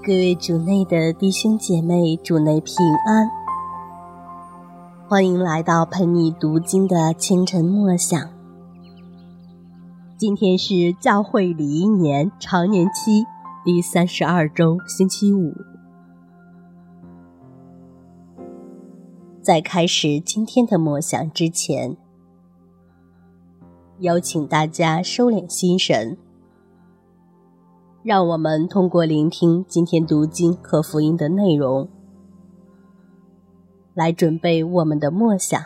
各位主内的弟兄姐妹，主内平安，欢迎来到陪你读经的清晨默想。今天是教会礼仪年常年期第32周星期五。在开始今天的默想之前，邀请大家收敛心神，让我们通过聆听今天读经和福音的内容，来准备我们的默想。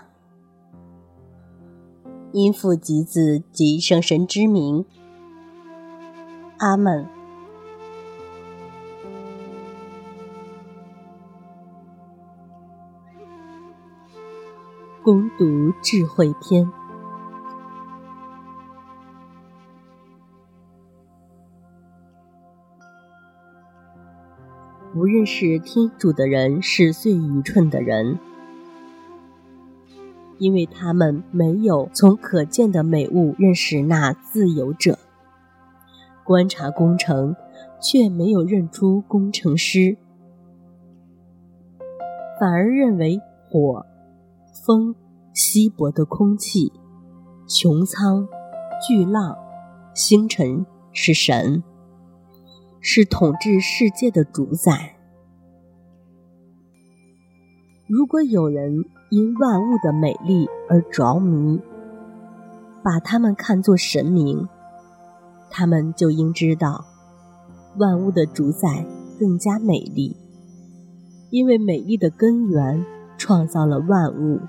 因父及子及圣神之名，阿们。攻读智慧篇。不认识天主的人是最愚蠢的人，因为他们没有从可见的美物认识那自有者，观察工程却没有认出工程师，反而认为火、风、稀薄的空气、穹苍、巨浪、星辰是神，是统治世界的主宰。如果有人因万物的美丽而着迷，把它们看作神明，他们就应知道，万物的主宰更加美丽，因为美丽的根源创造了万物。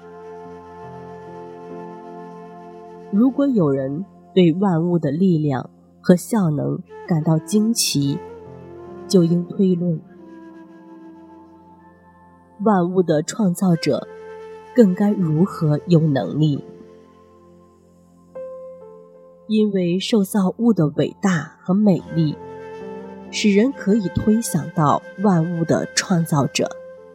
如果有人对万物的力量和效能感到惊奇，就应推论，万物的创造者更该如何有能力？因为受造物的伟大和美丽，使人可以推想到万物的创造者。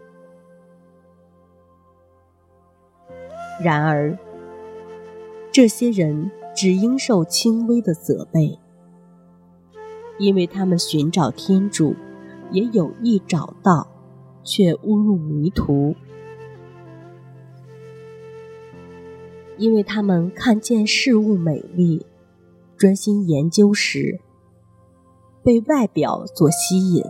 然而，这些人只应受轻微的责备，因为他们寻找天主，也有意找到，却误入迷途。因为他们看见事物美丽，专心研究时，被外表所吸引。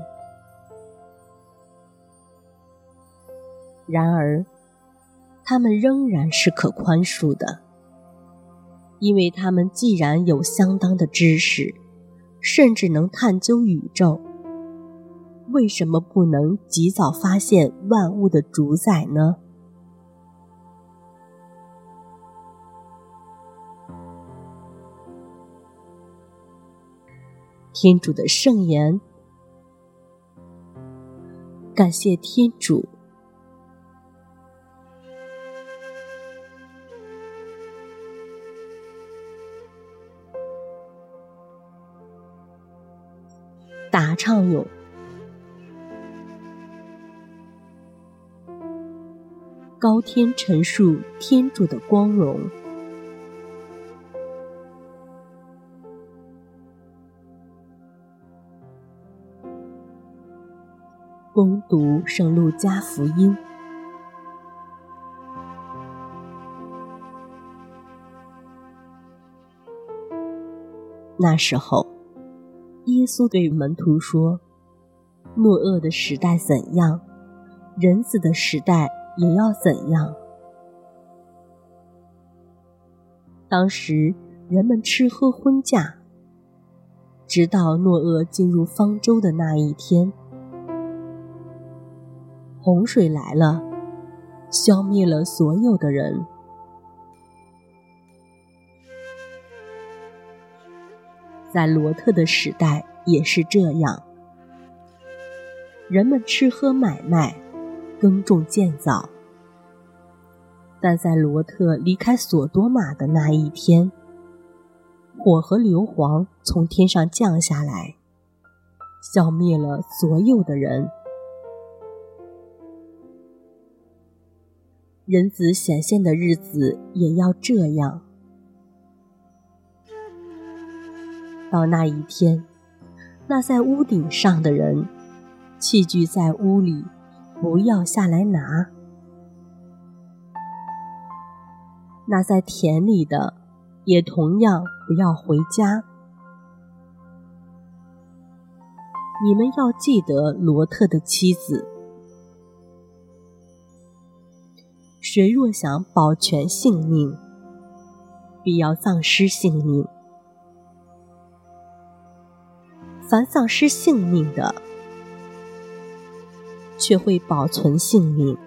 然而，他们仍然是可宽恕的，因为他们既然有相当的知识，甚至能探究宇宙，为什么不能及早发现万物的主宰呢？天主的圣言，感谢天主。答唱咏。高天陈述天主的光荣，恭读圣路加福音。那时候，耶稣对门徒说，诺厄的时代怎样，人子的时代也要怎样。当时人们吃喝婚嫁，直到诺厄进入方舟的那一天，洪水来了，消灭了所有的人。在罗特的时代也是这样，人们吃喝买卖，耕种建造。但在罗特离开索多玛的那一天，火和硫磺从天上降下来，消灭了所有的人。人子显现的日子也要这样。到那一天，那在屋顶上的人器具在屋里，不要下来拿。那在田里的，也同样不要回家。你们要记得罗特的妻子。谁若想保全性命，必要丧失性命。凡丧失性命的，却会保存性命。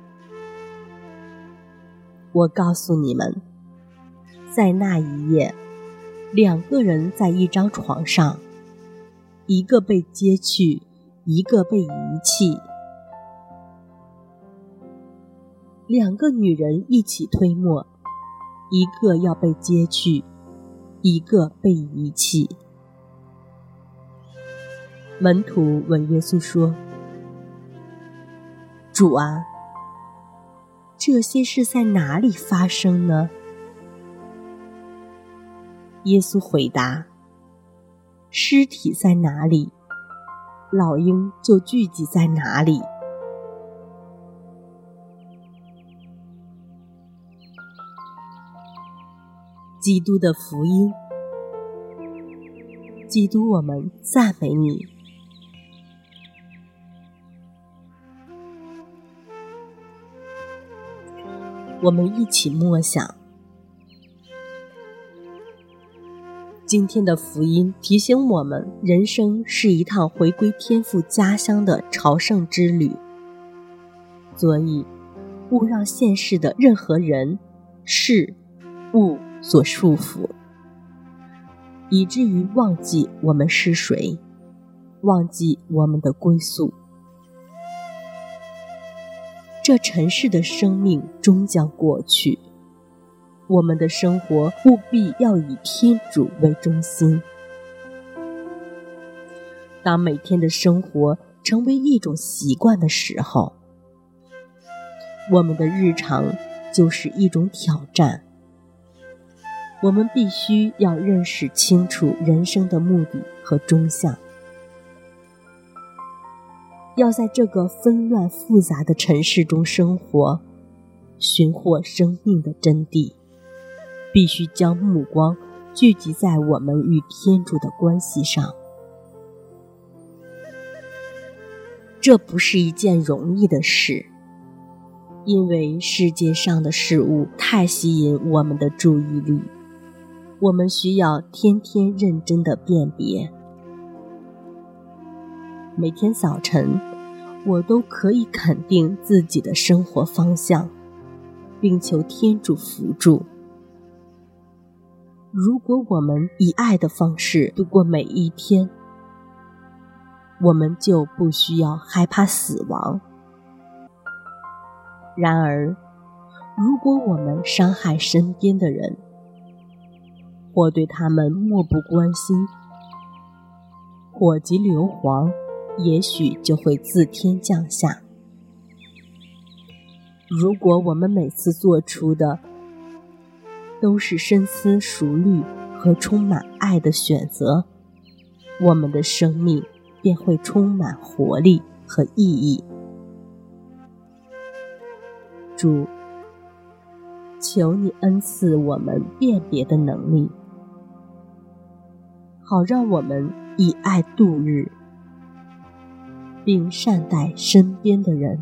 我告诉你们，在那一夜，2个人在一张床上，一个被接去，一个被遗弃。2个女人一起推磨，一个要被接去，一个被遗弃。门徒问耶稣说：主啊，这些事在哪里发生呢？耶稣回答：尸体在哪里，老鹰就聚集在哪里。基督的福音。基督，我们赞美你。我们一起默想。今天的福音提醒我们，人生是一趟回归天父家乡的朝圣之旅，所以勿让现世的任何人、事、物所束缚，以至于忘记我们是谁，忘记我们的归宿。这尘世的生命终将过去，我们的生活务必要以天主为中心。当每天的生活成为一种习惯的时候，我们的日常就是一种挑战。我们必须要认识清楚人生的目的和终向，要在这个纷乱复杂的尘世中生活，寻获生命的真谛，必须将目光聚集在我们与天主的关系上。这不是一件容易的事，因为世界上的事物太吸引我们的注意力，我们需要天天认真地辨别。每天早晨，我都可以肯定自己的生活方向，并求天主扶助。如果我们以爱的方式度过每一天，我们就不需要害怕死亡。然而，如果我们伤害身边的人，或对他们漠不关心，火急硫磺也许就会自天降下。如果我们每次做出的都是深思熟虑和充满爱的选择，我们的生命便会充满活力和意义。主，求你恩赐我们辨别的能力，好让我们以爱度日，并善待身边的人。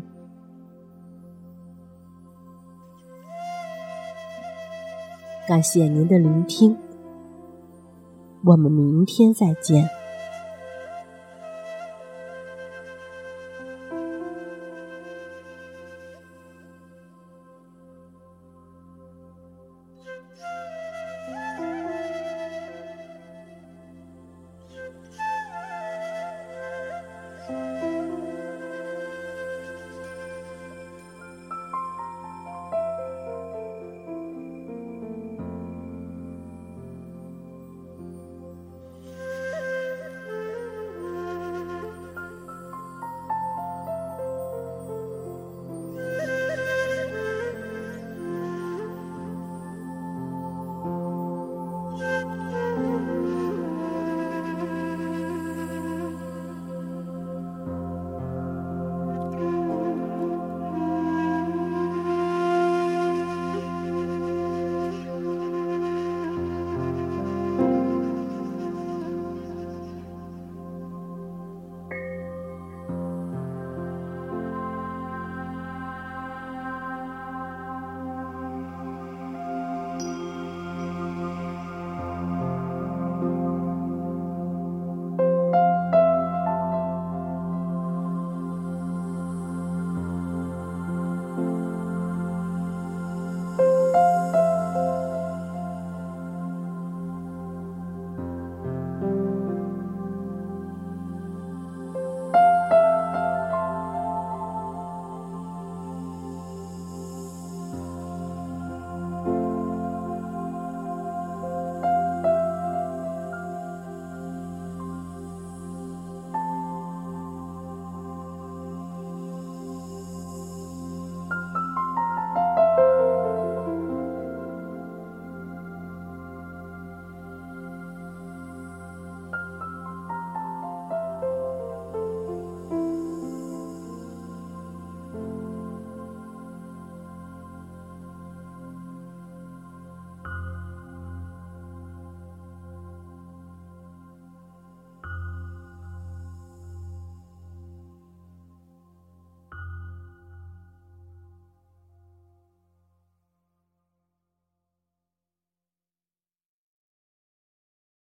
感谢您的聆听，我们明天再见。